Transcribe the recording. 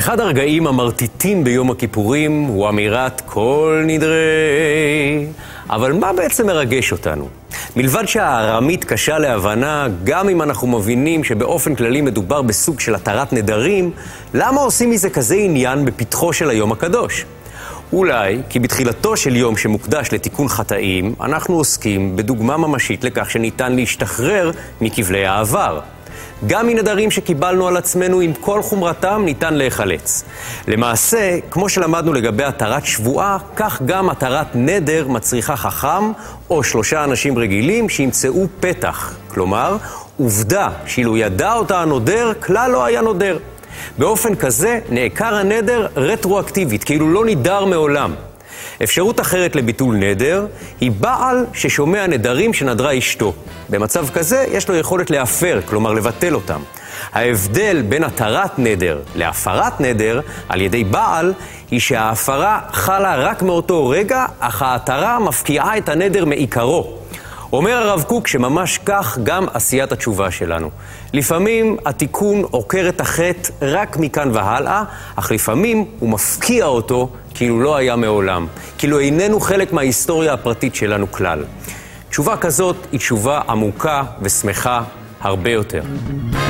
אחד הרגעים המרטיטים ביום הכיפורים הוא אמירת כל נדרי. אבל מה בעצם מרגש אותנו? מלבד שהארמית קשה להבנה, גם אם אנחנו מבינים שבאופן כללי מדובר בסוג של התרת נדרים, למה עושים מזה כזה עניין בפתחו של היום הקדוש? אולי כי בתחילתו של יום שמוקדש לתיקון חטאים, אנחנו עוסקים בדוגמה ממשית לכך שניתן להשתחרר מכבלי העבר. גם מנדרים שקיבלנו על עצמנו עם כל חומרתם ניתן להיחלץ. למעשה, כמו שלמדנו לגבי התרת שבועה, כך גם התרת נדר מצריכה חכם או 3 אנשים רגילים שימצאו פתח. כלומר, עובדה שאילו ידע אותה הנודר, כלל לא היה נודר. באופן כזה נעקר הנדר רטרואקטיבית, כאילו לא נדר מעולם. אפשרות אחרת לביטול נדר היא בעל ששומע נדרים שנדרה אשתו. במצב כזה יש לו יכולת להפר, כלומר לבטל אותם. ההבדל בין התרת נדר להפרת נדר על ידי בעל היא שההפרה חלה רק מאותו רגע, אך ההתרה מפקיעה את הנדר מעיקרו. אומר הרב קוק שממש כך גם עשיית התשובה שלנו. לפעמים התיקון עוקר את החטא רק מכאן והלאה, אך לפעמים הוא מפקיע אותו כאילו לא היה מעולם, כאילו איננו חלק מההיסטוריה הפרטית שלנו כלל. תשובה כזאת היא תשובה עמוקה ושמחה הרבה יותר.